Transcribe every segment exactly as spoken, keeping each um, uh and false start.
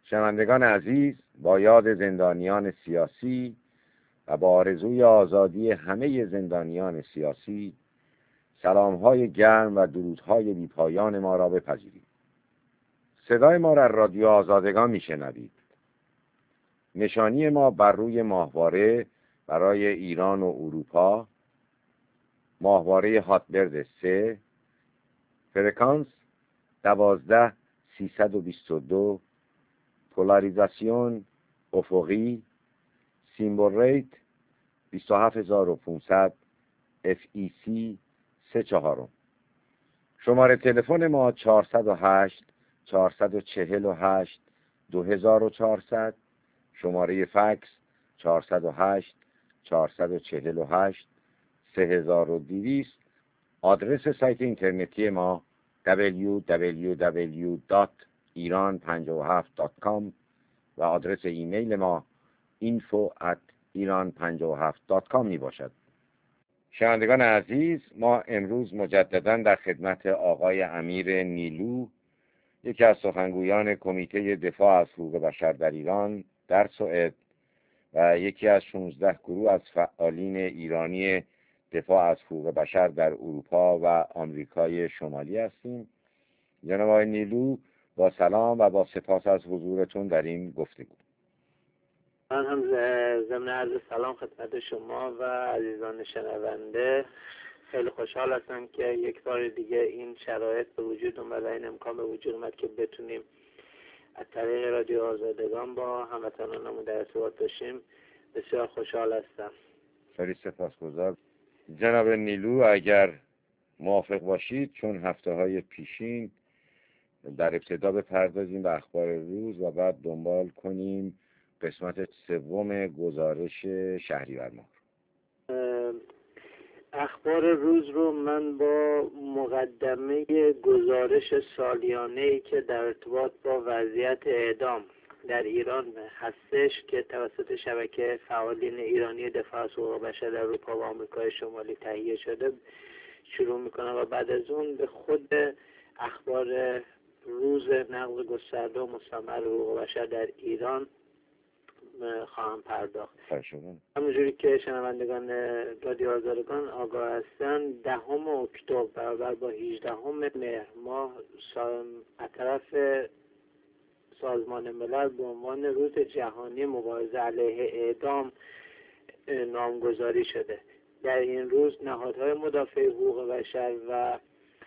شنوندگان عزیز، با یاد زندانیان سیاسی و با آرزوی آزادی همه زندانیان سیاسی، سلام‌های گرم و درودهای بی‌پایان ما را بپذیرید. صدای ما را رادیو آزادگان میشنوید. نشانی ما بر روی ماهواره برای ایران و اروپا، ماهواره هاتبرد سه، فرکانس دوازده سیصد و بیست و دو، پولاریزاسیون افقی، سیمبل ریت بیست و هفت هزار و پانصد، اف ای سی سه چهارم. شماره تلفن ما چهارصد و هشت چهارصد و چهل و هشت دو هزار و چهارصد، شماره فکس چهارصد و هشت چهارصد و چهل و هشت سه هزار و دویست. آدرس سایت اینترنتی ما دبلیو دبلیو دبلیو دات ایران پنجاه و هفت دات کام و آدرس ایمیل ما اینفو ات ایران پنجاه و هفت دات کام می باشد. شنوندگان عزیز، ما امروز مجددا در خدمت آقای امیر نیلو، یکی از سخنگویان کمیته دفاع از حقوق بشر در ایران در سوئد و یکی از شانزده گروه از فعالین ایرانی دفاع از حقوق بشر در اروپا و آمریکای شمالی هستیم. جناب آقای نیلو، با سلام و با سپاس از حضورتون در این گفتگو. من هم ضمن عرض سلام خدمت شما و عزیزان شنونده خیلی خوشحال هستم که یک بار دیگه این شرایط به وجود اومد و این امکان به وجود اومد که بتونیم از طریق رادیو آزادگان با هموطنانمون در ارتباط باشیم. بسیار خوشحال هستم. خیلی سپاسگزار. جناب نیلو، اگر موافق باشید، چون هفته های پیشین در ابتدا بپردازیم به اخبار روز و بعد دنبال کنیم قسمت سوم گزارش شهریور ماه. اخبار روز رو من با مقدمه گزارش سالیانه‌ای که در ارتباط با وضعیت اعدام در ایران هستش که توسط شبکه فعالین ایرانی دفاع از حقوق بشر در اروپا و آمریکای شمالی تهیه شده شروع میکنم و بعد از اون به خود اخبار روز نقض گسترده و مستمر حقوق بشر در ایران خواهم پرداخت. همونجوری که شنوندگان رادیو آزادگان آگاه هستن، دهم اکتبر برابر با هجدهم مهر ماه از طرف سازمان ملل به عنوان روز جهانی مبارزه علیه اعدام نامگذاری شده. در این روز نهادهای مدافع حقوق بشر و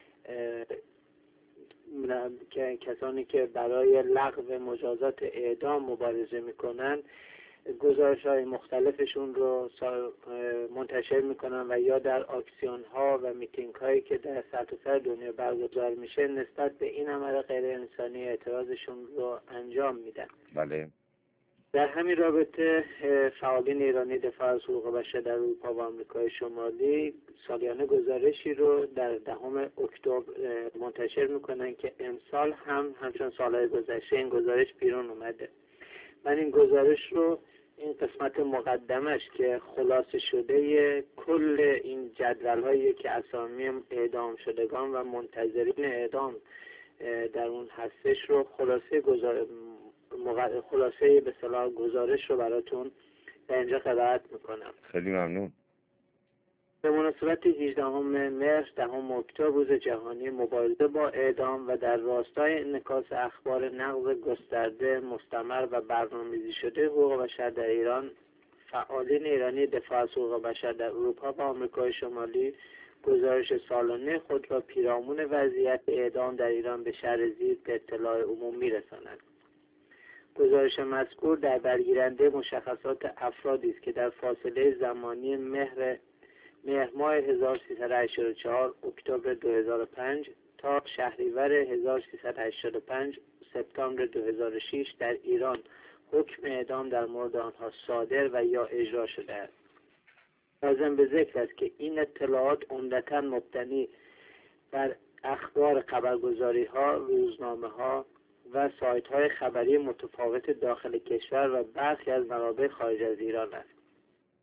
که کسانی که برای لغو مجازات اعدام مبارزه میکنن گزارش های مختلفشون رو منتشر میکنن و یا در آکسیون ها و میتینگ هایی که در سرتاسر دنیا برگزار میشه نسبت به این عمل غیر انسانی اعتراضشون رو انجام میدن. بله. در همین رابطه فعالین ایرانی دفاع از حقوق بشر در اروپا و آمریکای شمالی سالیانه گزارشی رو در دهم اکتبر منتشر میکنن که امسال هم همچون سالهای گذشته این گزارش بیرون اومده. من این گزارش رو، این قسمت مقدمش که خلاصه شده کل این جدول هایی که اسامی اعدام شدگان و منتظرین اعدام در اون هستش رو خلاصه گزار... مغ... خلاصه به اصطلاح گزارش رو براتون در اینجا قرائت میکنم. خیلی ممنون. به مناسبت هجدهم مهر دهم اکتبر روز جهانی مبارزه با اعدام و در راستای انعکاس اخبار نقض گسترده مستمر و برنامه‌ریزی شده حقوق بشر در ایران، فعالین ایرانی دفاع از حقوق بشر در اروپا و آمریکای شمالی گزارش سالانه خود را پیرامون وضعیت اعدام در ایران به شرح زیر به اطلاع عموم می‌رسانند. گزارش مذکور در برگیرنده مشخصات افرادی است که در فاصله زمانی مهر مهر ماه هزار و سیصد و هشتاد و چهار اکتبر دو هزار و پنج تا شهریور هزار و سیصد و هشتاد و پنج سپتامبر دو هزار و شش در ایران حکم اعدام در مورد آنها صادر و یا اجرا شده است. لازم به ذکر است که این اطلاعات عمدتاً مبتنی بر اخبار خبرگزاری ها، روزنامه ها و سایت های خبری متفاوت داخل کشور و برخی از منابع خارج از ایران است.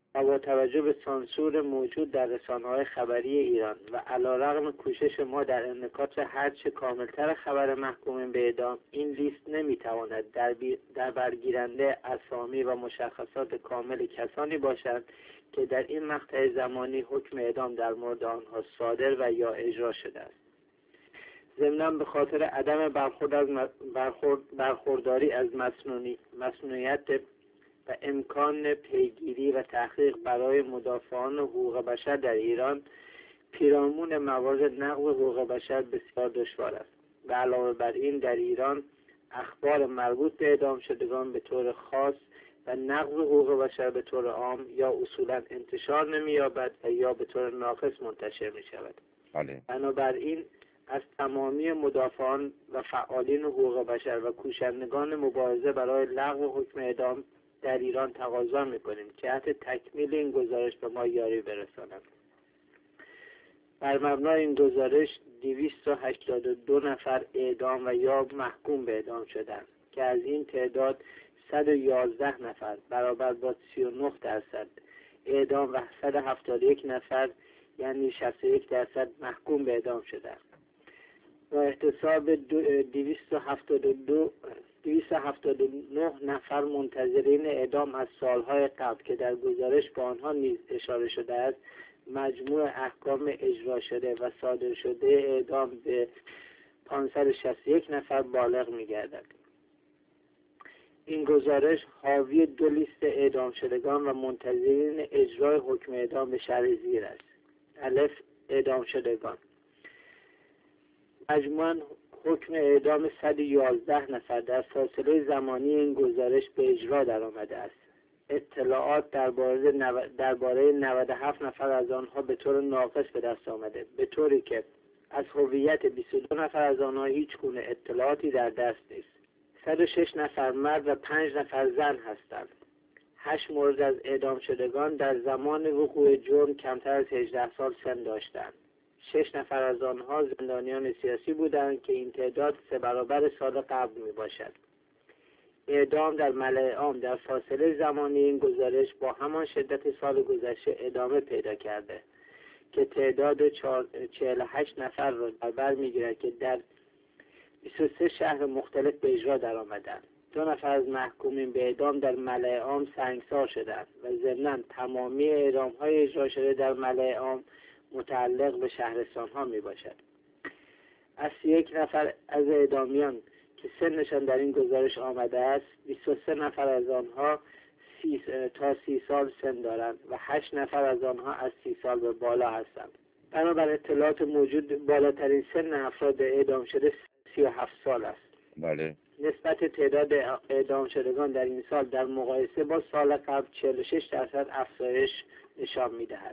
و با توجه به سانسور موجود در رسانه‌های خبری ایران و علیرغم کوشش ما در انعکاس هرچه کاملتر خبر محکومین به اعدام، این لیست نمیتواند در, در برگیرنده اسامی و مشخصات کامل کسانی باشد که در این مقطع زمانی حکم اعدام در مورد آنها صادر و یا اجرا شده است. ضمناً به خاطر عدم برخورد از برخورد برخورداری از مسنونی مسنونیت و امکان پیگیری و تحقیق برای مدافعان حقوق بشر در ایران، پیرامون موارد نقض حقوق بشر بسیار دشوار است. و علاوه بر این در ایران اخبار مربوط به اعدام شدگان به طور خاص و نقض حقوق بشر به طور عام یا اصولا انتشار نمی‌یابد و یا به طور ناقص منتشر می‌شود. بله. بنابراین از تمامی مدافعان و فعالین حقوق بشر و کوشندگان مبارزه برای لغو حکم اعدام در ایران تقاضا می‌کنیم که جهت تکمیل این گزارش به ما یاری برسانند. بر مبنای این گزارش دویست و هشتاد و دو نفر اعدام و یا محکوم به اعدام شدند که از این تعداد صد و یازده نفر برابر با سی و نه درصد اعدام و صد و هفتاد و یک نفر یعنی شصت و یک درصد محکوم به اعدام شدند. و احتساب دویست و هفتاد و دو دویست و هفتاد و نه نفر منتظرین اعدام از سالهای قبل که در گزارش به آنها نیز اشاره شده است، مجموع احکام اجرا شده و صادر شده اعدام به پانصد و شصت و یک نفر بالغ می‌گردد. این گزارش حاوی دو لیست اعدام شدگان و منتظرین اجرای حکم اعدام به شرح زیر است. الف، اعدام شدگان. مجموعاً حکم اعدام صد و یازده نفر در فاصله زمانی این گزارش به اجرا درآمده است. اطلاعات درباره نو... درباره نود و هفت نفر از آنها به طور ناقص به دست آمده، به طوری که از هویت بیست و دو نفر از آنها هیچ گونه اطلاعاتی در دست نیست. صد و شش نفر مرد و پنج نفر زن هستند. هشت مورد از اعدام شدگان در زمان وقوع جرم کمتر از هجده سال سن داشتند. شش نفر از آنها زندانیان سیاسی بودند که این تعداد سه برابر سال قبل می باشد. اعدام در ملأ عام در فاصله زمانی این گزارش با همان شدت سال گذشته ادامه پیدا کرده که تعداد چهل و هشت نفر را در بر می‌گیرد که در بیست و سه شهر مختلف به اجرا درآمدند. دو نفر از محکومین به اعدام در ملأ عام سنگسار شدند و ضمناً تمامی اعدام‌های اجرا شده در ملأ عام متعلق به شهرستان‌ها میباشد. از یک نفر از اعدامیان که سنشان در این گزارش آمده است، بیست و سه نفر از آنها سی تا سی سال سن دارند و هشت نفر از آنها از سی سال به بالا هستند. بنابر اطلاعات موجود بالاترین سن افراد اعدام شده سی و هفت سال است. بله. نسبت تعداد اعدام شدگان در این سال در مقایسه با سال قبل چهل و شش درصد افزایش نشان می‌دهد.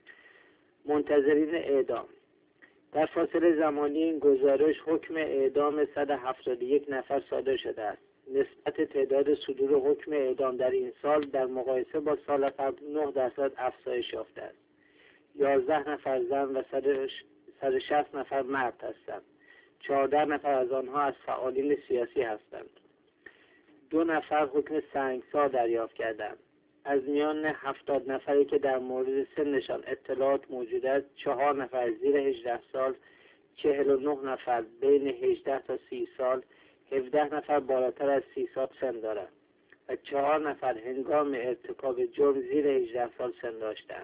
منتظرین اعدام در فاصله زمانی این گزارش حکم اعدام صد و هفتاد و یک نفر صادر شده است. نسبت تعداد صدور حکم اعدام در این سال در مقایسه با سال قبل نه درصد افزایش یافته است. یازده نفر زن و صد و شصت نفر مرد هستند. چهارده نفر از آنها از فعالین سیاسی هستند. دو نفر حکم سنگسار دریافت کردند. از میان هفتاد نفری که در مورد سنشان اطلاعات موجود است، چهار نفر زیر هجده سال، چهل و نه نفر بین هجده تا سی سال، هفده نفر بالاتر از سی سال سن دارند و چهار نفر هنگام ارتکاب جرم زیر هجده سال سن داشتند.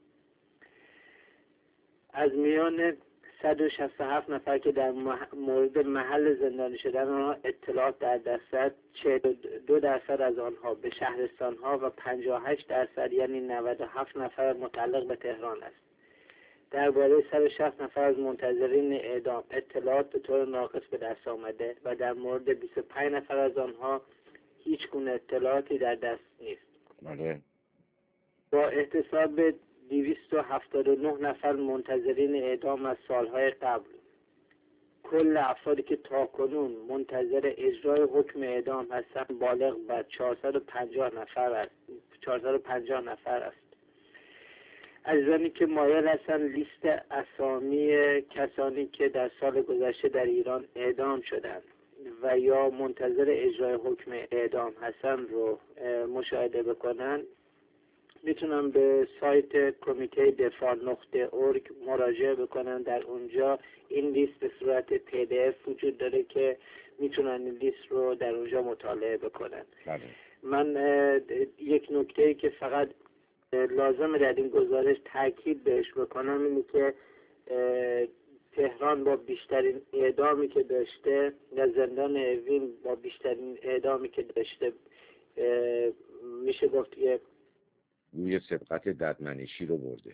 از میان صد و شصت و هفت نفر که در مورد محل زندانی شدن آنها اطلاعات در دست است، چهل و دو درصد از آنها به شهرستانها و پنجاه و هشت درصد یعنی نود و هفت نفر متعلق به تهران است. درباره صد و شصت نفر از منتظرین اعدام اطلاعات به طور ناقص به دست آمده و در مورد بیست و پنج نفر از آنها هیچ گونه اطلاعاتی در دست نیست. بله. با احتساب دویست و هفتاد و نه نفر منتظرین اعدام از سالهای قبل، کل افرادی که تاکنون منتظر اجرای حکم اعدام هستند بالغ بر چهارصد و پنجاه نفر است. چهارصد و پنجاه نفر است. عزیزانی که مایل هستند لیست اسامی کسانی که در سال گذشته در ایران اعدام شدند و یا منتظر اجرای حکم اعدام هستند رو مشاهده بکنند، میتونن به سایت کمیته دفاع نقطه ارگ مراجعه بکنن. در اونجا این لیست به صورت پی دی اف وجود داره که میتونن این لیست رو در اونجا مطالعه بکنن. بله. من یک نکته‌ای که فقط لازمه در این گزارش تاکید بهش بکنم اینه که تهران با بیشترین اعدامی که داشته یا زندان اوین با بیشترین اعدامی که داشته میشه گفت که روی سبقت ددمنشی رو برده.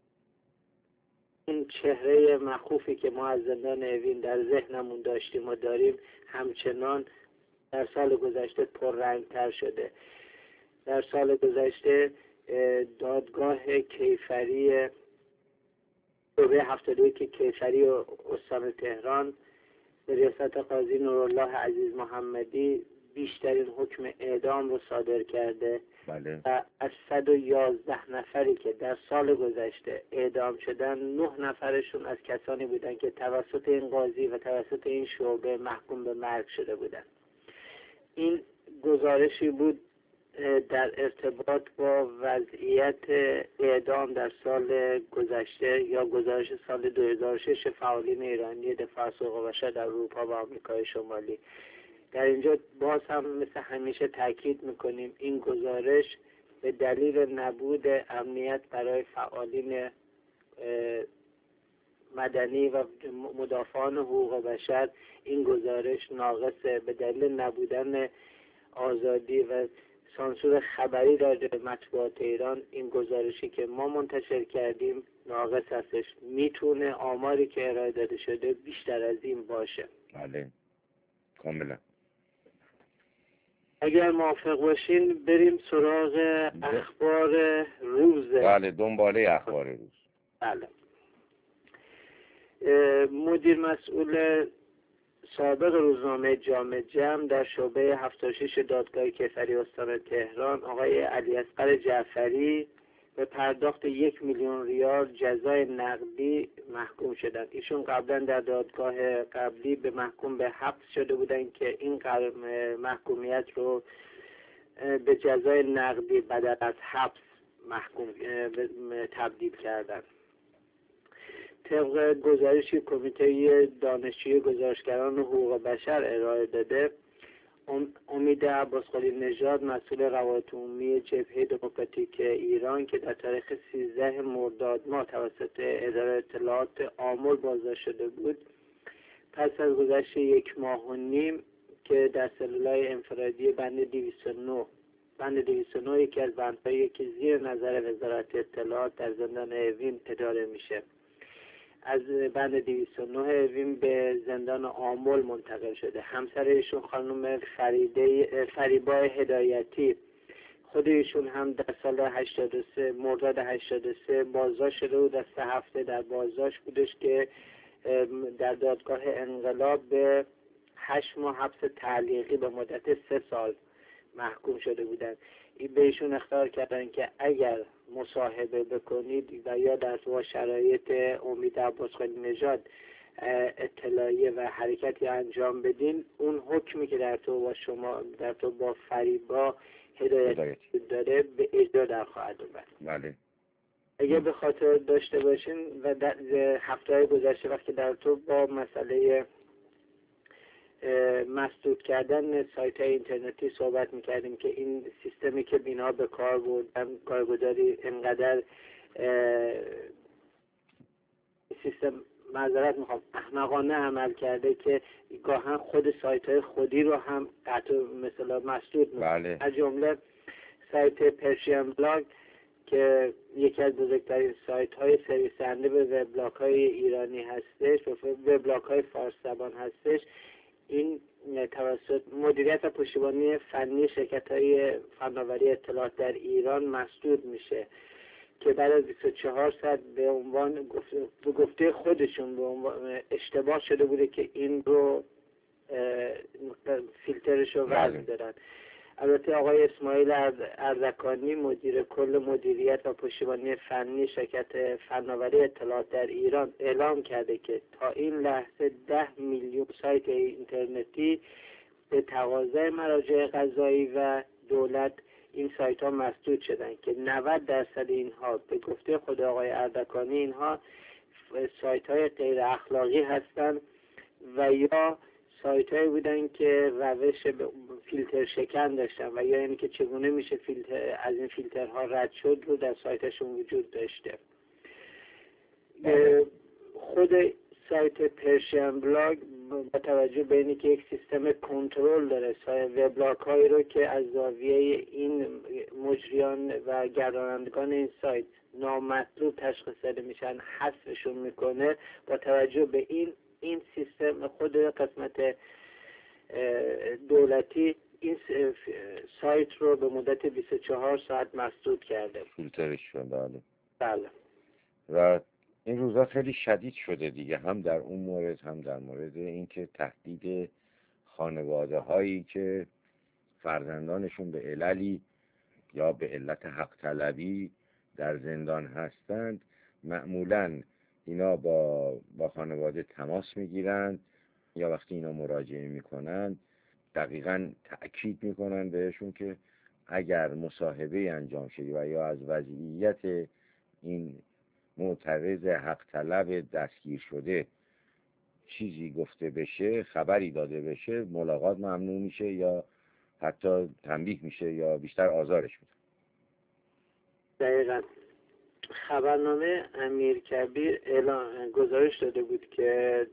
این چهره مخوفی که ما از زندان اوین در ذهنمون داشتیم و داریم همچنان در سال گذشته پررنگتر شده. در سال گذشته دادگاه کیفری شعبه هفتاد و یک کیفری و استان تهران به ریاست قاضی نورالله عزیز محمدی بیشترین حکم اعدام رو صادر کرده. بله. و از صد و یازده نفری که در سال گذشته اعدام شدن، نه نفرشون از کسانی بودن که توسط این قاضی و توسط این شعبه محکوم به مرگ شده بودن. این گزارشی بود در ارتباط با وضعیت اعدام در سال گذشته یا گزارش سال دو هزار و شش فعالین ایرانی دفاع از حقوق بشر در اروپا و آمریکای شمالی. در اینجا باز هم مثل همیشه تاکید میکنیم این گزارش به دلیل نبود امنیت برای فعالین مدنی و مدافعان حقوق بشر این گزارش ناقصه. به دلیل نبودن آزادی و سانسور خبری در مطبوعات ایران این گزارشی که ما منتشر کردیم ناقص هستش. میتونه آماری که ارائه داده شده بیشتر از این باشه. بله کاملا. اگر موافق باشین بریم سراغ اخبار روز. بله دنباله اخبار روز. بله. مدیر مسئول سابق روزنامه جامع جمع در شعبه هفتاد و شش دادگاه کیفری استان تهران آقای علیاصغر جعفری به پرداخت یک میلیون ریال جزای نقدی محکوم شدند. ایشون قبلا در دادگاه قبلی به محکوم به حبس شده بودند که این محکومیت رو به جزای نقدی بدل از حبس محکوم تبدیل کردند. طبق گزارشی کمیته دانشجوی گزارشگران حقوق بشر ارائه داده، امید عباسقلی نژاد مسئول روابط عمومی جبهه دموکراتیک ایران که در تاریخ سیزده مرداد ماه توسط اداره اطلاعات آمل بازداشت شده بود، پس از گذشت یک ماه و نیم که در سلولای انفرادی بند دویست و نه بند دویست و نه یکی از بندهایی که زیر نظر وزارت اطلاعات در زندان اوین اداره میشه، از بند دویست و نه اوین به زندان آمل منتقل شده. همسر ایشون خانم فریده فریبا هدایتی، خود ایشون هم در سال هشتاد و سه مرداد هشتاد و سه بازداشت شده بود. از سه هفته در بازداشت بودش که در دادگاه انقلاب به هشت ماه حبس تعلیقی به مدت سه سال محکوم شده بودند. به ایشون اخطار کردن که اگر مصاحبه بکنید و یا در تو شرایط امید عباسقلی نژاد اطلاعیه و حرکتی انجام بدین، اون حکمی که در تو با شما در تو با فریبا هدایت داره به اجرا در خواهد اومد. بله. اگه به خاطر داشته باشین و در هفته‌های گذشته وقتی در تو با مسئله مسدود کردن سایت های اینترنتی صحبت میکردیم که این سیستمی که بینا به کار بردن کارگزاری انقدر سیستم معذرت میخوام احمقانه عمل کرده که گاهن خود سایت های خودی رو هم قطع مثلا مسدود میکنه. بله. از جمله سایت پرشین بلاگ که یکی از بزرگترین سایت های سرویس دهنده به وبلاگ های ایرانی هستش و وبلاگ های فارس زبان هستش، این توسط مدیریت و پشتیبانی فنی شرکت های فناوری اطلاعات در ایران مسدود میشه که بعد از بیست و چهار ساعت به عنوان به گفته خودشون به عنوان اشتباه شده بوده که این رو فیلترش رو وضع دارن. البته آقای اسماعیل اردکانی مدیر کل مدیریت و پشتیبانی فنی شرکت فناوری اطلاعات در ایران اعلام کرده که تا این لحظه ده میلیون سایت اینترنتی به تقاضای مراجع قضایی و دولت این سایت ها مسدود شدن که نود درصد اینها به گفته خود آقای اردکانی اینها سایت های غیر اخلاقی هستند و یا سایت هایی بودن که روش فیلتر شکن داشتن و یا اینکه چگونه میشه فیلتر از این فیلترها رد شد رو در سایتشون وجود داشته. خود سایت پرشین بلاگ با توجه به اینکه یک سیستم کنترل داره وبلاگ هایی رو که از زاویه این مجریان و گردانندگان این سایت نامطلوب تشخیص داده میشن حذفشون میکنه، با توجه به این این سیستم خود قسمت دولتی این سایت رو به مدت بیست و چهار ساعت مسدود کرده، فیلترش شده. بله. و این روزا خیلی شدید شده دیگه، هم در اون مورد هم در مورد اینکه تهدید خانواده هایی که فرزندانشون به عللی یا به علت حق طلبی در زندان هستند، معمولاً اینا با با خانواده تماس میگیرند یا وقتی اینا مراجعه میکنن دقیقاً تأکید میکنن بهشون که اگر مصاحبه انجام شده و یا از وضعیت این معترض حق طلب دستگیر شده چیزی گفته بشه، خبری داده بشه، ملاقات ممنوع میشه یا حتی تنبیه میشه یا بیشتر آزارش میده. دقیقاً خبرنامه امیرکبیر اعلام گزارش داده بود که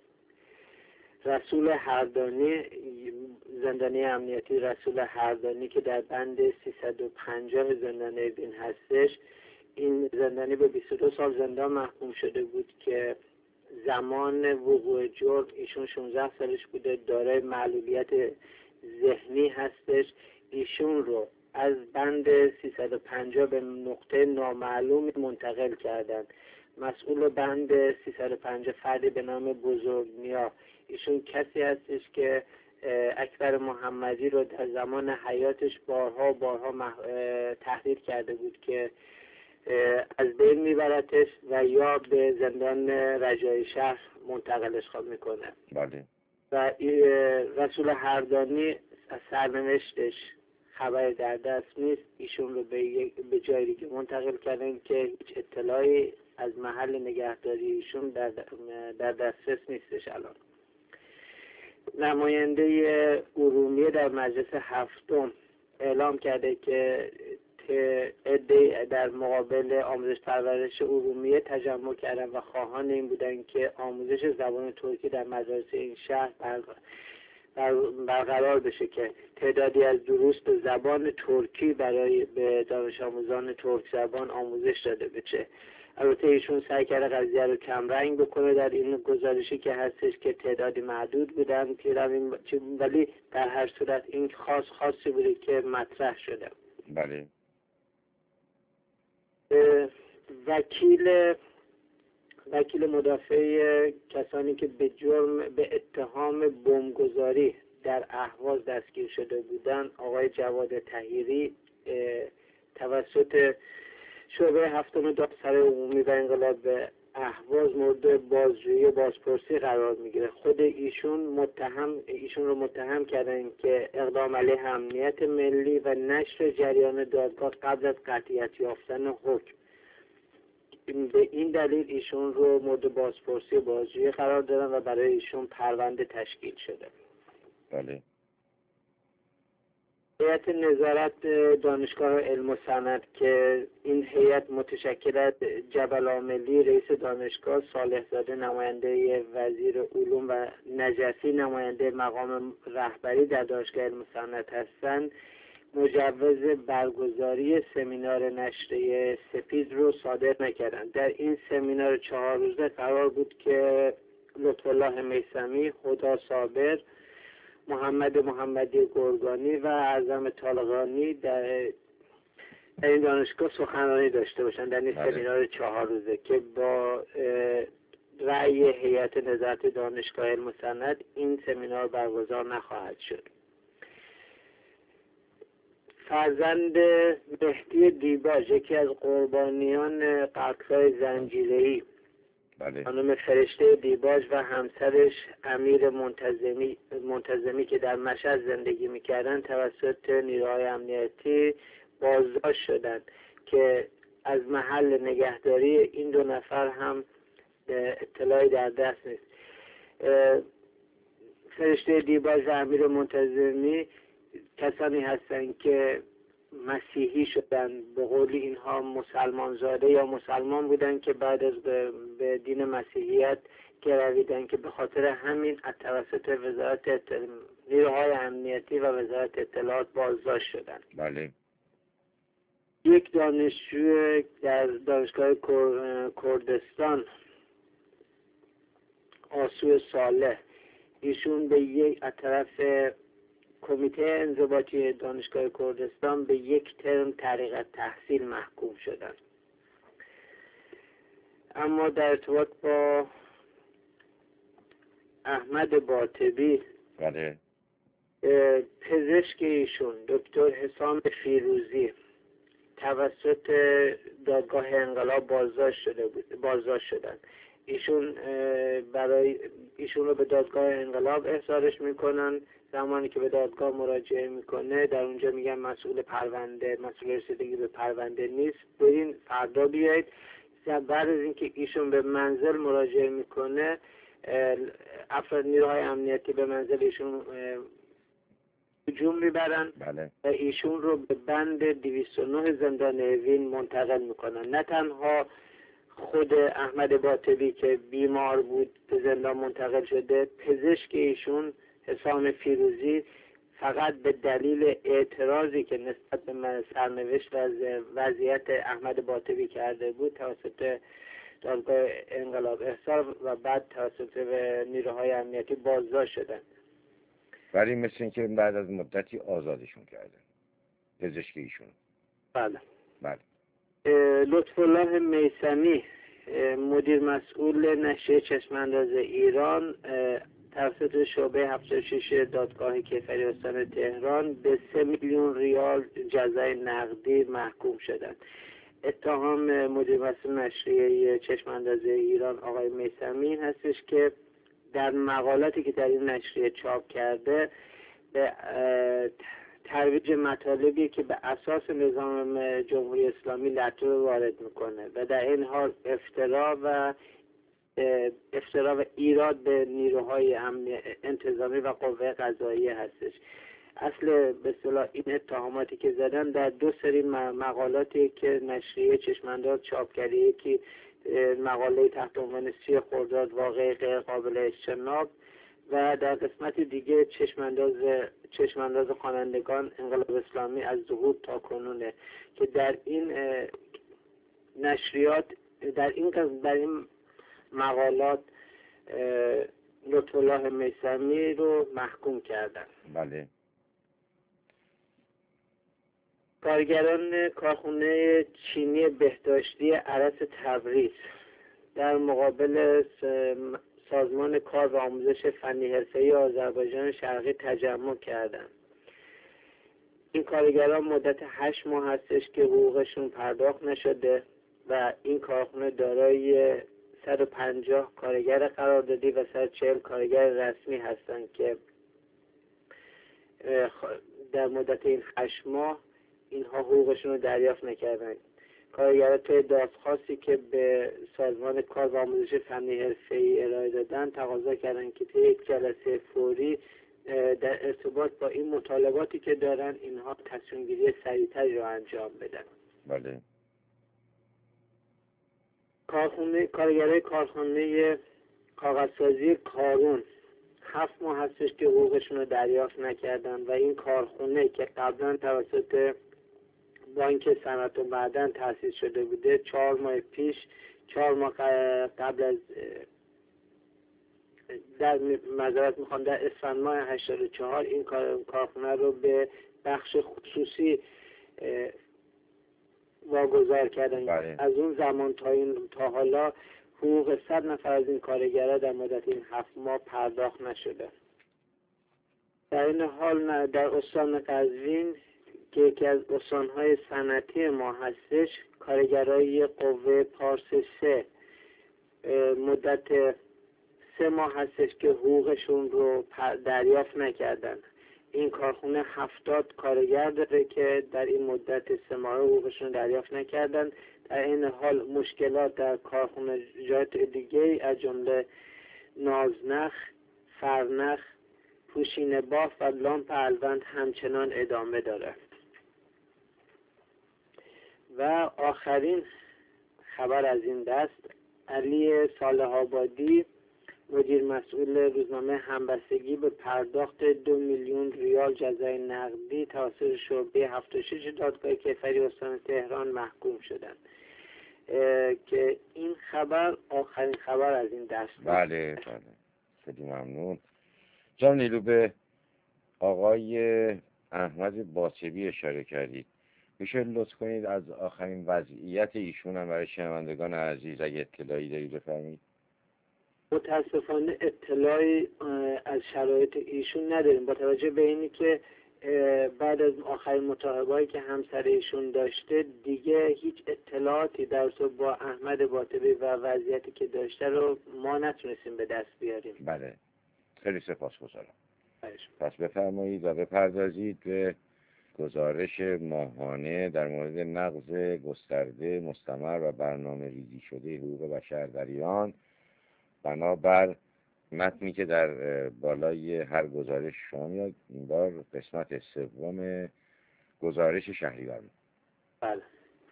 رسول هردانی، زندانی امنیتی رسول هردانی که در بند سیصد و پنجاه زندان اوین هستش، این زندانی به بیست و دو سال زندان محکوم شده بود که زمان وقوع جرم ایشون شانزده سالش بوده، دارای معلولیت ذهنی هستش. ایشون رو از بند سیصد و پنجاه به نقطه نامعلوم منتقل کردن. مسئول بند سیصد و پنجاه فردی به نام بزرگنیا، ایشون کسی هستش که اکبر محمدی رو در زمان حیاتش بارها بارها مح... تهدید کرده بود که از بین میبرتش و یا به زندان رجایی شهر منتقلش خواب میکنه. بله. و رسول هردانی از سرنوشتش خبر در دست نیست، ایشون رو به, به جای دیگه منتقل کردن که هیچ اطلاعی از محل نگهداری ایشون در, در دسترس نیستش. الان نماینده ارومیه در مجلس هفتم اعلام کرده که عده‌ای در مقابل آموزش پرورش ارومیه تجمع کردن و خواهان این بودن که آموزش زبان ترکی در مدارس این شهر برقرار بشه که تعدادی از دروس به زبان ترکی برای به دانش آموزان ترک زبان آموزش داده بشه. البته ایشون سعی کرده قضیه رو کم رنگ بکنه در این گزارشی که هستش که تعدادی معدود بودن، ولی در هر صورت این خاص خاصی بوده که مطرح شده. بله. وکیل وکیل مدافع کسانی که به جرم به اتهام بمبگذاری در اهواز دستگیر شده بودند، آقای جواد طهیری توسط شعبه هفتم دادسرای عمومی و انقلاب اهواز مورد بازجویی و بازپرسی قرار میگیره. خود ایشون متهم ایشون رو متهم کردن که اقدام علیه امنیت ملی و نشر جریان دادگاه قبل از قطعیت یافتن حکم. به این دلیل ایشون رو مورد بازپرسی و بازجویی قرار دادن و برای ایشون پرونده تشکیل شده. بله. هیئت نظارت دانشگاه علم و صنعت که این هیئت متشکل از جبل عاملی رئیس دانشگاه، صالح زاده نماینده وزیر علوم و نجفی نماینده مقام رهبری در دانشگاه علم و صنعت هستند، مجوز برگزاری سمینار نشریه سپید رو صادر نکردند. در این سمینار چهار روزه قرار بود که لطف الله میثمی، هدا صابر، محمد محمدی گرگانی و اعظم طالقانی در در این دانشگاه سخنرانی داشته باشند در این سمینار چهار روزه که با رأی هیئت نظارت دانشگاه علم و صنعت این سمینار برگزار نخواهد شد. فرزند مهدی دیباج، یکی از قربانیان قتل‌های زنجیره‌ای بله. خانم فرشته دیباج و همسرش امیر منتظمی منتظمی که در مشهد زندگی میکردن توسط نیروهای امنیتی بازداشت شدند که از محل نگهداری این دو نفر هم اطلاعی در دست نیست. فرشته دیباج و امیر منتظمی کسانی هستند که مسیحی شدن، به قول اینها مسلمان زاده یا مسلمان بودن که بعد از به, به دین مسیحیت گرویدن که به خاطر همین از توسط وزارت نیروهای امنیتی و وزارت اطلاعات بازداشت شدن. بله. یک دانشجو در دانشگاه کردستان آسو صالح، ایشون به یک از طرف کمیته انضباطی دانشگاه کردستان به یک ترم تحقیق تحصیل محکوم شدند. اما در ارتباط با احمد باطبی، بله، پزشک ایشون دکتر حسام فیروزی توسط دادگاه انقلاب بازداشت شده بود بازداشت شدند. ایشون برای ایشون رو به دادگاه انقلاب احضارش میکنن. زمانی که به دادگاه مراجعه میکنه در اونجا میگن مسئول پرونده مسئول رسیدگی به پرونده نیست، برین فردا بیایید. بعد از اینکه ایشون به منزل مراجعه میکنه، افراد نیروهای امنیتی به منزل ایشون هجوم میبرن. بله. و ایشون رو به بند دویست و نه زندان اوین منتقل میکنن. نه تنها خود احمد باطبی که بیمار بود به زندان منتقل شده، پزشک ایشون حسام فیروزی فقط به دلیل اعتراضی که نسبت به سرنوشت و وضعیت احمد باطبی کرده بود توسط دادگاه انقلاب احضار و بعد توسط نیروهای امنیتی بازداشت شدن. ولی مثل این که بعد از مدتی آزادشون کردن پزشک ایشون. بله. بله. لطف الله میثمی، مدیر مسئول نشریه چشم انداز ایران، توسط شعبه هفتاد و شش دادگاه کیفری استان تهران به سه میلیون ریال جزای نقدی محکوم شدند. اتهام مدیر مسئول نشریه چشم انداز ایران آقای میثمی هستش که در مقالاتی که در این نشریه چاپ کرده به ترویج مطالبی که به اساس نظام جمهوری اسلامی لطمه وارد میکنه و در این حال افترا و افترا و ایراد به نیروهای امنی انتظامی و قوه قضاییه هستش. اصل به اصطلاح این اتهاماتی که زدن در دو سری مقالاتی که نشریه چشمانداز چاپ کرده، یکی مقاله تحت عنوان سی خرداد واقعه غیر قابل اجتناب و در قسمت دیگه چشمانداز چشمانداز خوانندگان انقلاب اسلامی از ظهور تا کنونه که در این نشریات در این در این مقالات لطف الله میثمی رو محکوم کردن. بله. کارگران کارخانه چینی بهداشتی عرس تبریز در مقابل سازمان کار و آموزش فنی حرفه‌ای آذربایجان شرقی تجمع کردند. این کارگران مدت هشت ماه هستش که حقوقشون پرداخت نشده و این کارخانه دارای صد و پنجاه کارگر قراردادی و صد و چهل کارگر رسمی هستند که در مدت این هشت ماه اینها حقوقشون رو دریافت نکردن. کارگران توی دادخواستی که به سازمان کار و آموزش فنی حرفه‌ای ارائه دادن تقاضا کردن که توی یک جلسه فوری در ارتباط با این مطالباتی که دارن اینها تصمیم گیری سریعتری رو انجام بدن. بله. کارخانه کارگرای کارخانه کاغذسازی کارون هفت ماه هستش که حقوقشون رو دریافت نکردن و این کارخانه که قبلا توسط بانک صنعت و معدن تأسیس شده بوده، چهار ماه پیش چهار ماه قبل از در معذرت میخوام در اسفند ماه هشتاد و چهار این کارخانه رو به بخش خصوصی واگذار کردن. بله. از اون زمان تا این تا حالا حقوق صد نفر از این کارگرها در مدت این هفت ماه پرداخت نشده. در این حال در استان قزوین که یکی از استانهای صنعتی ما هستش، کارگرای قوه پارس سه مدت سه ماه هستش که حقوقشون رو دریافت نکردن. این کارخونه هفتاد کارگر داره که در این مدت سه ماه حقوقشون دریافت نکردن. در این حال مشکلات در کارخونه جات دیگه از جمله نازنخ، فرنخ، پوشین باف و لامپ الوند همچنان ادامه داره. و آخرین خبر از این دست، علی صالح آبادی مدیر مسئول روزنامه همبستگی به پرداخت دو میلیون ریال جزای نقدی توسط شعبه هفتاد و شش دادگاه کیفری استان تهران محکوم شدند. که این خبر آخرین خبر از این دست. بله بله، خیلی ممنون. جناب نیلو، به آقای احمد باطبی اشاره کردید. میشه لطف کنید از آخرین وضعیت ایشون هم برای شنوندگان عزیز اگه اطلاعی دارید بفرمایید؟ متاسفانه اطلاعی از شرایط ایشون نداریم، با توجه به اینی که بعد از آخرین مصاحبه‌ای که همسر ایشون داشته دیگه هیچ اطلاعاتی در رابطه با احمد باطبی و وضعیتی که داشته رو ما نتونستیم به دست بیاریم. بله، خیلی سپاسگزارم. بایش. پس بفرمایید و بپردازید به گزارش ماهانه در مورد نقض گسترده، مستمر و برنامه ریزی شده حقوق بشر در ایران، بنابر متنی که در بالای هر گزارش شما میاد. این بار قسمت سوم گزارش شهریور. بله.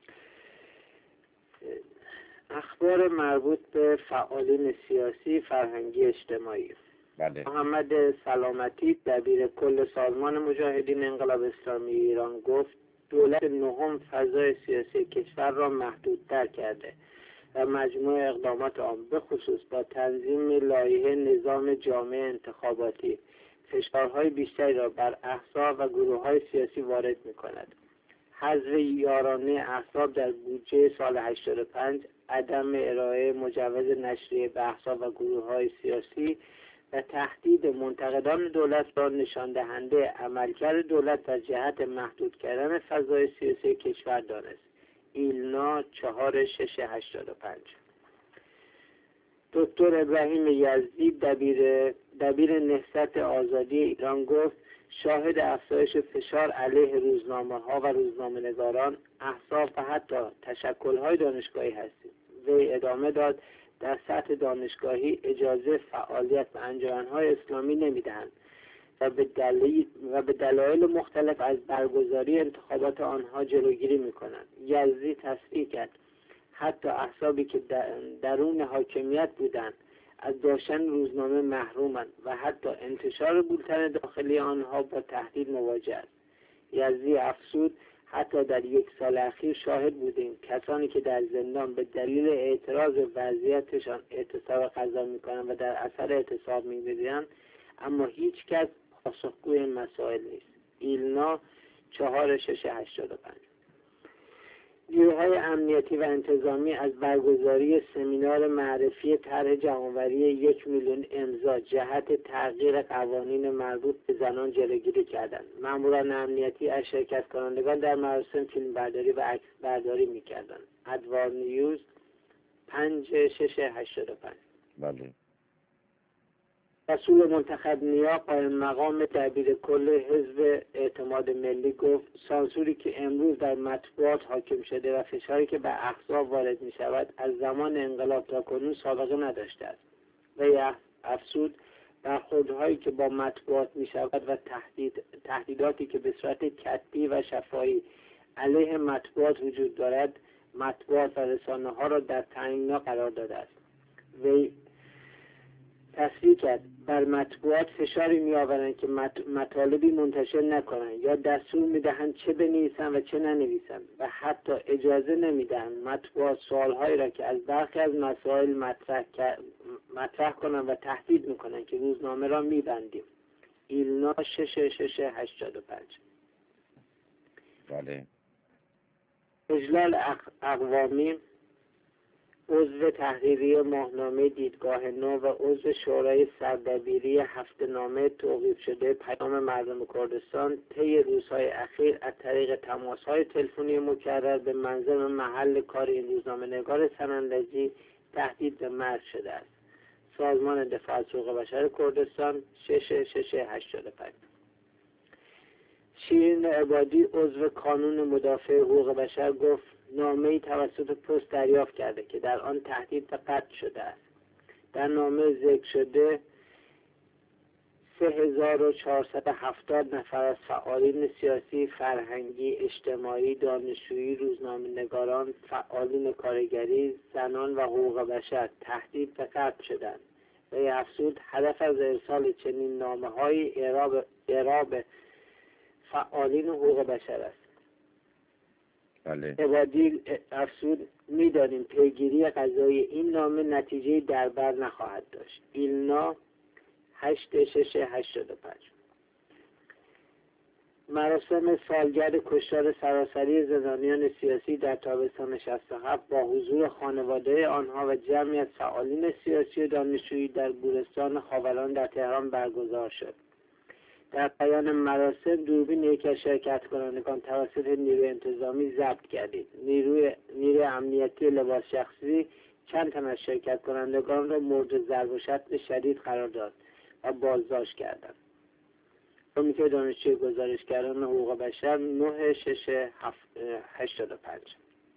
اخبار مربوط به فعالین سیاسی، فرهنگی، اجتماعی. بله. محمد سلامتی دبیر کل سازمان مجاهدین انقلاب اسلامی ایران گفت دولت نهم فضای سیاسی کشور را محدودتر کرده و مجموع اقدامات آن به خصوص با تنظیم لایحه نظام جامع انتخاباتی فشارهای بیشتری را بر احزاب و گروه‌های سیاسی وارد می‌کند. حذف یارانه احزاب در بودجه سال هشتاد و پنج، عدم ارائه مجوز نشریه به احزاب و گروه‌های سیاسی و تهدید منتقدان دولت را نشان دهنده عملکرد دولت در جهت محدود کردن فضای سیاسی کشور دانست. ایلنا چهار شش هشتاد و پنج. دکتر ابراهیم یزدی دبیر دبیر نهضت آزادی ایران گفت شاهد افزایش فشار علیه روزنامه ها و روزنامه نگاران، احزاب و حتی تشکل های دانشگاهی هستیم. وی ادامه داد در سطح دانشگاهی اجازه فعالیت به انجمن‌های اسلامی نمی‌دهند و به دلیل و به دلایل مختلف از برگزاری انتخابات آنها جلوگیری می‌کنند. یزدی تصریح کرد حتی احزابی که درون حاکمیت بودند از داشتن روزنامه محرومند و حتی انتشار بولتن داخلی آنها با تهدید مواجه است. یزدی افزود حتی در یک سال اخیر شاهد بودیم کسانی که در زندان به دلیل اعتراض وضعیتشان اعتصاب غذا میکنند و در اثر اعتصاب میمیرند، اما هیچ کس پاسخگوی این مسائل نیست. ایلنا چهار شش هشتاد و پنج. نیروهای امنیتی و انتظامی از برگزاری سمینار معرفی طرح جمع‌آوری یک میلیون امضا جهت تغییر قوانین مربوط به زنان جلوگیری کردند. ماموران امنیتی از شرکت کنندگان در مراسم فیلم برداری و عکس برداری می‌کردند. ادوار نیوز پنج شش هشتاد و پنج. بله. رسول منتخب نیا قائم مقام دبیر کل حزب اعتماد ملی گفت سانسوری که امروز در مطبوعات حاکم شده و فشاری که به احزاب وارد می شود از زمان انقلاب تا کنون سابقه نداشته است. وی افزود برخوردهایی که با مطبوعات می شود و تهدید تهدیداتی که به صورت کدی و شفاهی علیه مطبوعات وجود دارد، مطبوعات و رسانه ها را در تنگنا قرار داده است. وی تصریح کرد بر مطبوعات فشاری می آورند که مطالبی منتشر نکنند یا دستور می دهند چه بنویسند و چه ننویسند و حتی اجازه نمی دهند مطبوعات سوالهایی را که از برخی از مسائل مطرح, مطرح کنند و تهدید می کنند که روزنامه را می بندیم. ایلنا شش شش هشتاد و پنج. بله. اجلال اقوامی عضو تحریری ماهنامه دیدگاه نو و عضو شورای سردبیری هفته‌نامه توقیف شده پیام مردم کردستان طی روزهای اخیر از طریق تماس‌های تلفنی مکرر به منظم محل کار این روزنامه‌نگار سنندجی تهدید به مرگ شده است. سازمان دفاع از حقوق بشر کردستان شش شش هشتاد و پنج. شیرین عبادی عضو کانون مدافع حقوق بشر گفت نامه‌ای توسط پست دریافت کرده که در آن تهدید به قتل شده است. در نامه ذکر شده سه هزار و چهارصد و هفتاد نفر از فعالین سیاسی، فرهنگی، اجتماعی، دانشجویی، روزنامه‌نگاران، فعالین کارگری، زنان و حقوق بشر تهدید به قتل شدند. وی افزود هدف از ارسال چنین نامه‌های اعراب اعراب فعالین حقوق بشر است. بله. عبادی افزود می‌دانیم پیگیری قضایی این نامه نتیجه در بر نخواهد داشت. ایلنا هشت شش هشتاد و پنج. مراسم سالگرد کشتار سراسری زندانیان سیاسی در تابستان شصت و هفت با حضور خانواده آنها و جمعی از فعالین سیاسی و دانشجویی در گورستان خاوران در تهران برگزار شد. در پایان مراسم دوربین یکی از شرکت کنندگان توسط نیروی انتظامی ضبط گردید. نیروی نیروی امنیتی لباس شخصی چند تن از شرکت کنندگان را مورد ضرب و شتم شدید قرار داد و بازداشت کردند. کمیته دانشجوی گزارشگران حقوق بشر نه شش هشتاد و پنج.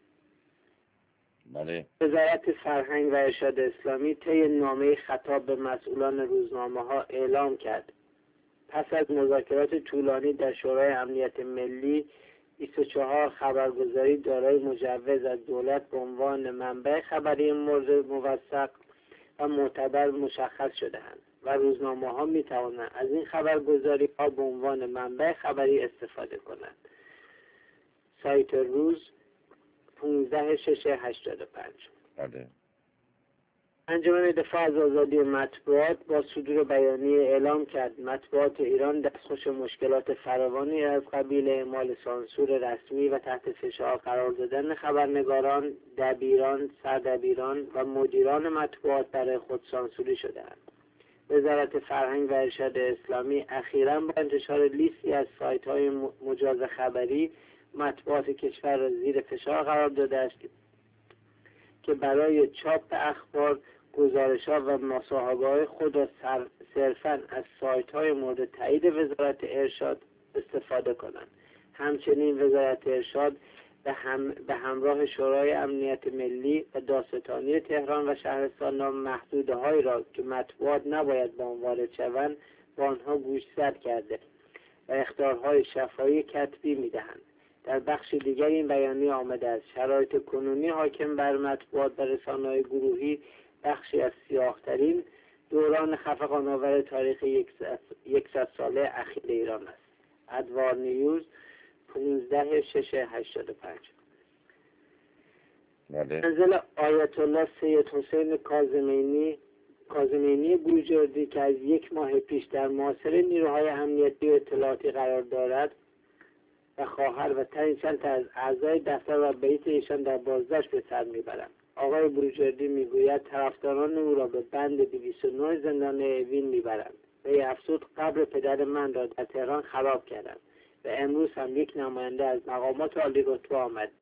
بله. وزارت فرهنگ و ارشاد اسلامی طی نامه خطاب به مسئولان روزنامه ها اعلام کرد پس از مذاکرات طولانی در شورای امنیت ملی بیست و چهار خبرگزاری دارای مجوز از دولت به عنوان منبع خبری مورد موثق و معتبر مشخص شده‌اند و روزنامه ها می توانند از این خبرگزاری ها به عنوان منبع خبری استفاده کنند. سایت روز پانزده شش هشتاد و پنج. بله. انجمن دفاع از آزادی مطبوعات با صدور بیانیه اعلام کرد مطبوعات ایران دستخوش مشکلات فراوانی از قبیل اعمال سانسور رسمی و تحت فشار قرار دادن خبرنگاران، دبیران، سردبیران و مدیران مطبوعات برای خود سانسوری شده‌اند. وزارت فرهنگ و ارشاد اسلامی اخیراً با انتشار لیستی از سایت‌های مجاز خبری مطبوعات کشور را زیر فشار قرار داده است که برای چاپ اخبار گزارش‌ها و مصاحبه‌های خود را صرفاً از سایت‌های مورد تایید وزارت ارشاد استفاده کنند. همچنین وزارت ارشاد به, هم به همراه شورای امنیت ملی و دادستانی تهران و شهرستان محدوده‌هایی را که مطبوعات نباید با آن وارد شوند با آنها گوشزد کرده و اخطارهای شفاهی کتبی می‌دهند. در بخش دیگر این بیانیه آمده است شرایط کنونی حاکم بر مطبوعات و رسانه‌های گروهی بخشی از سیاه‌ترین دوران خفقان‌آور تاریخ یکصد ساله اخیر ایران است. ادوار نیوز پانزده شش هشتاد و پنج. بله. منزل آیت الله سید حسین کاظمینی کاظمینی بروجردی که از یک ماه پیش در محاصره نیروهای امنیتی و اطلاعاتی قرار دارد و خواهر و تنی چند تا از اعضای دفتر و بیت ایشان در بازداشت به سر میبرند. آقای بروجردی میگوید طرفداران او را به بند دویست و نه زندان اوین میبرند. وی افزود قبر پدر من را در تهران خراب کردند و امروز هم یک نماینده از مقامات عالی رتبه آمد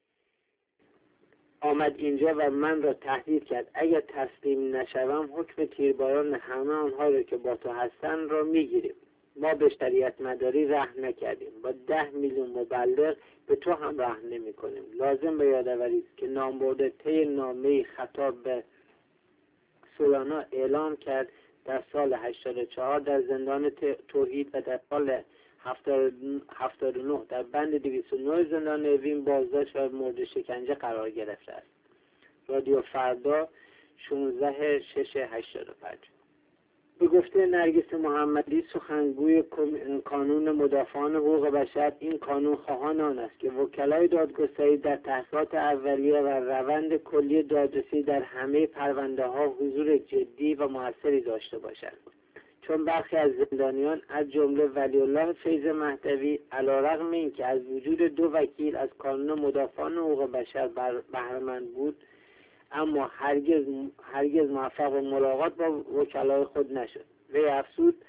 آمد اینجا و من را تهدید کرد اگر تسلیم نشوم حکم تیرباران همه آنها را که با تو هستند را میگیریم. ما به شریعت مداری رحم نکردیم، با ده میلیون مبلغ به تو هم رحم نمی کنیم. لازم به یادآوری است که نامبرده طی نامه‌ای خطاب به سولانا اعلام کرد در سال هشتاد و چهار در زندان توحید و در سال هفتاد و نه در بند دویست و نه زندان اوین بازداشت و مورد شکنجه قرار گرفته است. رادیو فردا شانزده شش هشتاد و پنج. به گفته نرگس محمدی سخنگوی کانون مدافعان حقوق بشر، این کانون خواهان آن است که وکلای دادگستری در تحقیقات اولیه و روند کلی دادرسی در همه پرونده ها حضور جدی و موثری داشته باشند، چون برخی از زندانیان از جمله ولی الله فیض مهدوی علیرغم اینکه از وجود دو وکیل از کانون مدافعان حقوق بشر بهره‌مند بود اما هرگز هرگز موفق به ملاقات با وکلای خود نشد. وی افزود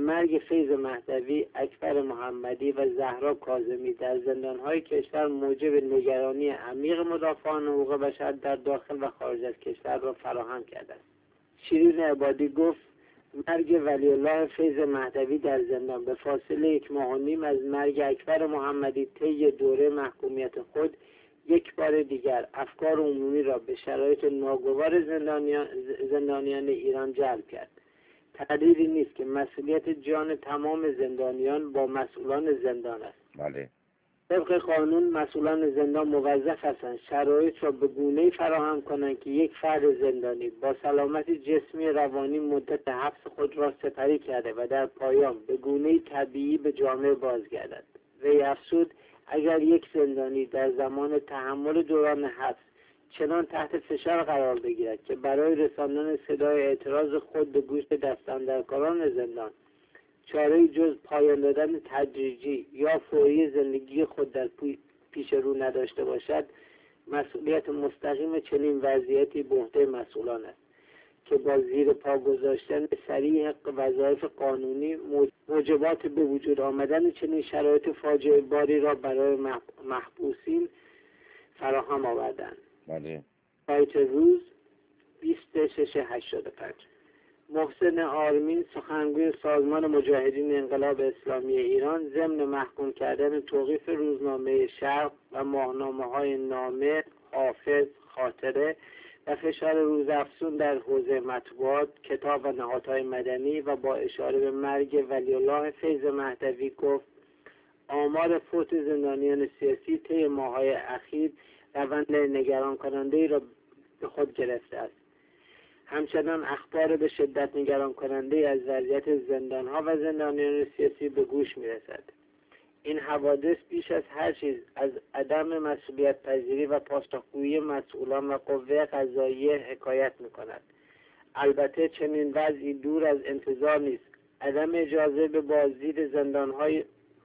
مرگ فیض مهدوی، اکبر محمدی و زهرا کاظمی در زندانهای کشور موجب نگرانی عمیق مدافعان حقوق بشر در داخل و خارج از کشور را فراهم کرده است. شیرین عبادی گفت مرگ ولی الله فیض مهدوی در زندان به فاصله یک ماه و نیم از مرگ اکبر محمدی طی دوره محکومیت خود یک بار دیگر افکار عمومی را به شرایط ناگوار زندانیان, زندانیان ایران جلب کرد. تردیدی نیست که مسئولیت جان تمام زندانیان با مسئولان زندان است. بله. طبق قانون مسئولان زندان موظف هستند شرایط را به گونه‌ای فراهم کنند که یک فرد زندانی با سلامت جسمی روانی مدت حبس خود را سپری کرده و در پایان به گونه‌ای طبیعی به جامعه بازگردد. وی افزود اگر یک زندانی در زمان تحمل دوران حبس چنان تحت فشار قرار بگیرد که برای رساندن صدای اعتراض خود به گوش دستاندرکاران زندان چاره‌ای جز پایان دادن تدریجی یا فوری زندگی خود در پیش رو نداشته باشد، مسئولیت مستقیم چنین وضعیتی به عهده مسئولان است که با زیر پا گذاشتن سریع وظایف قانونی موجبات به وجود آمدن چنین شرایط فاجعه باری را برای محبوسین فراهم آوردند. بله. سایت روز بیست و شش هشتاد و پنج. محسن آرمین سخنگوی سازمان مجاهدین انقلاب اسلامی ایران ضمن محکوم کردن توقیف روزنامه شرق و ماهنامه‌های نامه، حافظ، خاطره و فشار روزافزون در حوزه مطبوعات، کتاب و نهادهای مدنی و با اشاره به مرگ ولی الله فیض مهدوی گفت آمار فوت زندانیان سیاسی طی ماه‌های اخیر روند نگران کننده را به خود گرفته است. همچنان اخبار به شدت نگران کننده از وضعیت زندانها و زندانیان سیاسی به گوش میرسد. این حوادث بیش از هر چیز از عدم مسئولیت پذیری و پاسخگویی مسئولان و قوه قضاییه حکایت میکند. البته چنین وضعی دور از انتظار نیست. عدم اجازه به بازدید زندانهای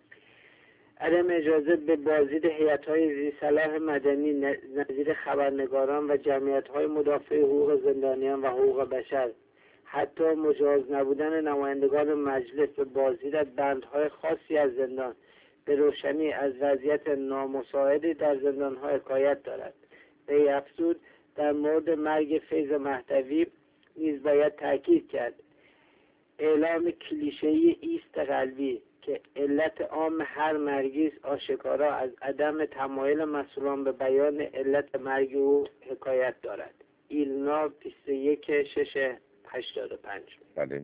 عدم اجازه به بازدید هیئت‌های ذی صلاح مدنی نظیر خبرنگاران و جمعیت‌های مدافع حقوق زندانیان و حقوق بشر، حتی مجاز نبودن نمایندگان مجلس به بازدید از بندهای خاصی از زندان به روشنی از وضعیت نامساعدی در زندان‌ها حکایت دارد. وی افزود در مورد مرگ فیض مهدوی نیز باید تأکید کرد اعلام کلیشه‌ای ایست قلبی که علت عام هر مرگی است آشکارا از عدم تمایل مسئولان به بیان علت مرگ او حکایت دارد. ایلنا بیست و یک شش هشتاد و پنج. بله.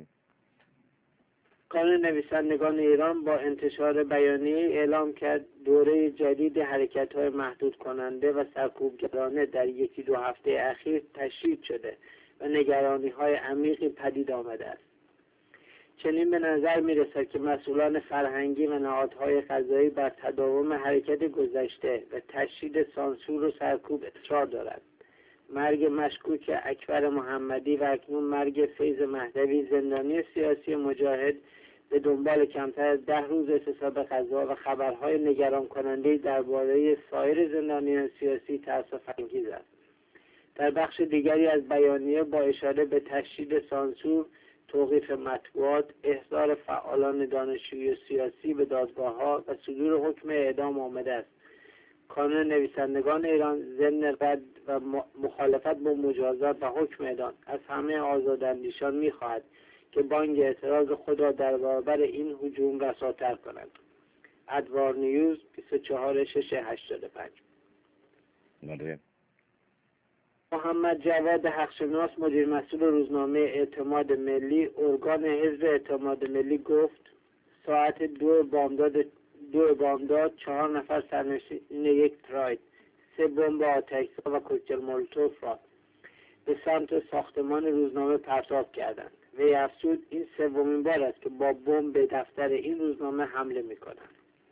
کانون نویسندگان ایران با انتشار بیانیه اعلام کرد دوره جدید حرکت‌های محدود کننده و سرکوبگرانه در یکی دو هفته اخیر تشدید شده و نگرانی‌های عمیقی پدید آمده است. چنین به نظر می رسد که مسئولان فرهنگی و نهادهای قضایی بر تداوم حرکت گذشته و تشدید سانسور و سرکوب اصرار دارند. مرگ مشکوک اکبر محمدی و اکنون مرگ فیض مهدوی زندانی سیاسی مجاهد به دنبال کمتر از ده روز اعتصاب غذا و خبرهای نگران کننده درباره سایر زندانیان سیاسی تأسف انگیز است. در بخش دیگری از بیانیه با اشاره به تشدید سانسور، توقیف مطبوعات، احضار فعالان دانشجویی و سیاسی به دادگاه‌ها و صدور حکم اعدام آمده است. کانون نویسندگان ایران ضمن رد و مخالفت با مجازات و حکم اعدام از همه آزاداندیشان می‌خواهد که بانگ اعتراض خود را در برابر این هجوم رساتر کنند. ادوار نیوز بیست و چهار شش هشتاد و پنج. بله. محمد جواد حقشناس مدیر مسئول روزنامه اعتماد ملی ارگان حزب اعتماد ملی گفت ساعت دو بامداد دو بامداد چهار نفر سرنشین یک تراید سه بمب آتش‌زا و کوکتل مولوتوف را به سمت ساختمان روزنامه پرتاب کردند. وی افزود این سومین بار است که با بمب به دفتر این روزنامه حمله می‌کنند.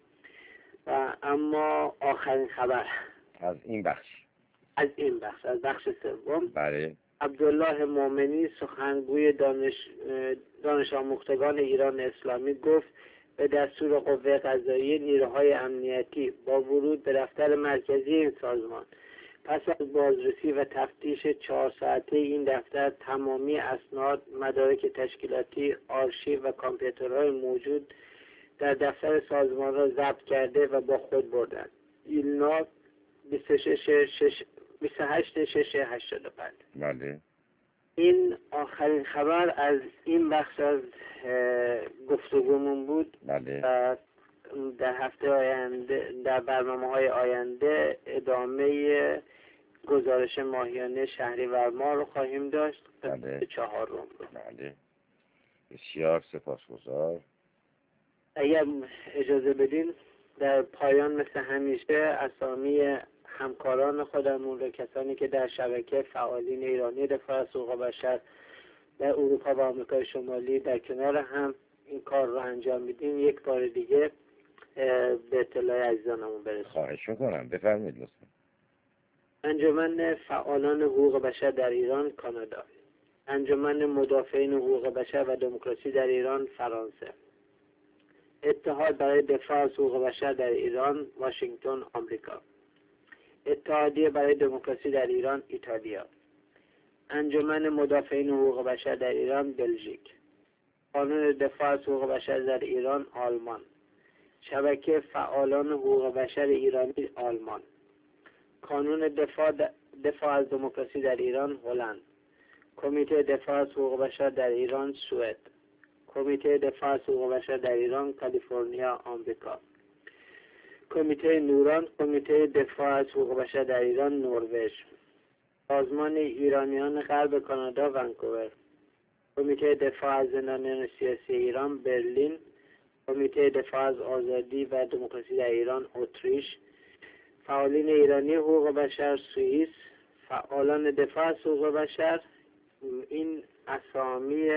و اما آخرین خبر از این بخش از این بخش از بخش سوم. بله. عبدالله مومنی سخنگوی دانش دانش آموختگان ایران اسلامی گفت به دستور قوه قضاییه نیروهای امنیتی با ورود به دفتر مرکزی این سازمان پس از بازرسی و تفتیش چهار ساعته این دفتر تمامی اسناد، مدارک تشکیلاتی، آرشیو و کامپیوترهای موجود در دفتر سازمان را ضبط کرده و با خود بردند. ایلنا بیست و هشت شش هشتاد و پنج. بله. این آخرین خبر از این بخش از گفتگومون بود. بله. و در هفته آینده، در برنامه های آینده ادامه گزارش ماهیانه شهریور ماه رو خواهیم داشت. بله. چهارم رو. بله. بسیار سپاسگزار. اگر اجازه بدین در پایان مثل همیشه اسامی همکاران خودمون رو، کسانی که در شبکه فعالین ایرانی دفاع از حقوق بشر در اروپا و آمریکای شمالی در کنار هم این کار رو انجام میدیم، یک بار دیگه به اطلاع عزیزانمون برسونیم. خواهش میکنم، بفرمایید لطفا. انجمن فعالان حقوق بشر در ایران کانادا، انجمن مدافعین حقوق بشر و دموکراسی در ایران فرانسه، اتحاد برای دفاع از حقوق بشر در ایران واشنگتن آمریکا، اتحادیه برای دموکراسی در ایران ایتالیا، انجمن مدافعین حقوق بشر در ایران بلژیک، قانون دفاع از حقوق بشر در ایران آلمان، شبکه فعالان حقوق بشر ایرانی آلمان، کانون دفاع دفاع از دموکراسی در ایران هلند، کمیته دفاع از حقوق بشر در ایران سوئد، کمیته دفاع از حقوق بشر در ایران کالیفرنیا آمریکا، کمیته نوران، کمیته دفاع از حقوق بشر در ایران نروژ، سازمان ایرانیان غرب کانادا ونکوور، کمیته دفاع از زندانیان سیاسی ایران برلین، کمیته دفاع از آزادی و دموکراسی در ایران اتریش، فعالین ایرانی حقوق بشر سوئیس، فعالان دفاع از حقوق بشر. این اسامی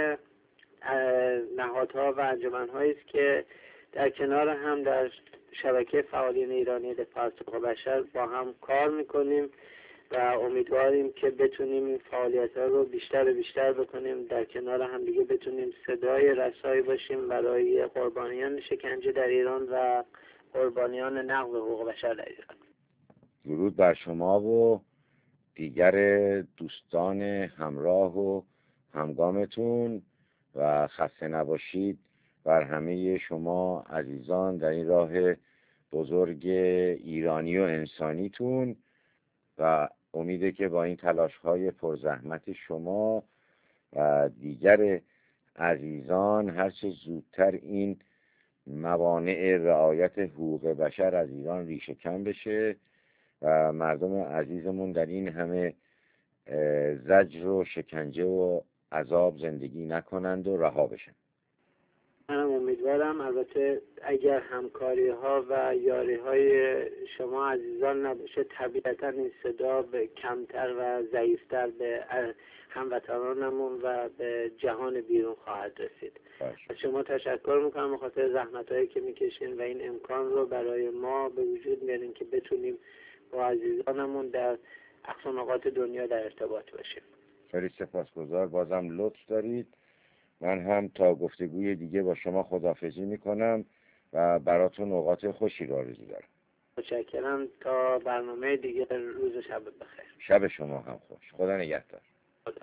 نهادها و انجمن‌هایی است که در کنار هم در شبکه فعالین ایرانی دفاع از حقوق بشر با هم کار میکنیم و امیدواریم که بتونیم این فعالیت‌ها رو بیشتر و بیشتر بکنیم، در کنار هم دیگه بتونیم صدای رسایی باشیم برای قربانیان شکنجه در ایران و قربانیان نقض حقوق بشر در ایران. درود بر شما و دیگر دوستان همراه و همگامتون و خسته نباشید بر همه شما عزیزان در این راه بزرگ ایرانی و انسانیتون و امیده که با این تلاش‌های پرزحمت شما و دیگر عزیزان هرچه زودتر این موانع رعایت حقوق بشر از ایران ریشه کن بشه و مردم عزیزمون در این همه زجر و شکنجه و عذاب زندگی نکنند و رها بشن. منم امیدوارم. البته اگر همکاری ها و یاری های شما عزیزان نباشه طبیعتا این صدا به کمتر و ضعیفتر به هموطنانمون و به جهان بیرون خواهد رسید. از شما تشکر میکنم به خاطر زحمت هایی که میکشین و این امکان رو برای ما به وجود میارین که بتونیم با عزیزانمون در اقصا نقاط دنیا در ارتباط باشیم. خیلی سپاسگزار، بازم لطف دارید. من هم تا گفتگوی دیگه با شما خداحافظی میکنم و براتون اوقات خوشی رو آرزو دارم. متشکرم. تا برنامه دیگه، روز شب بخیر. شب شما هم خوش. خدا نگهدار. خدا.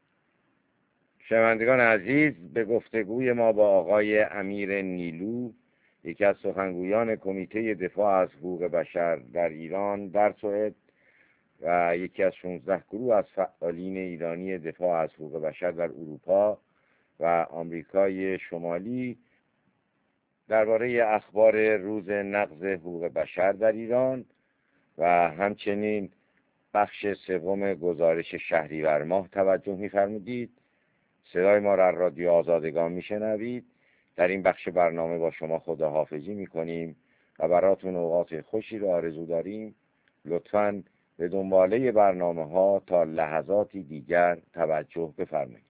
شنوندگان عزیز، به گفتگوی ما با آقای امیر نیلو، یکی از سخنگویان کمیته دفاع از حقوق بشر در ایران در سوئد و یکی از شانزده گروه از فعالین ایرانی دفاع از حقوق بشر در اروپا و آمریکای شمالی درباره اخبار روز نقض حقوق بشر در ایران و همچنین بخش سوم گزارش شهریور ماه توجه می‌فرمودید. صدای ما را از رادیو آزادگان میشنوید. در این بخش برنامه با شما خداحافظی میکنیم و براتون اوقات خوشی را آرزو داریم. لطفاً به دنباله برنامه ها تا لحظاتی دیگر توجه بفرمایید.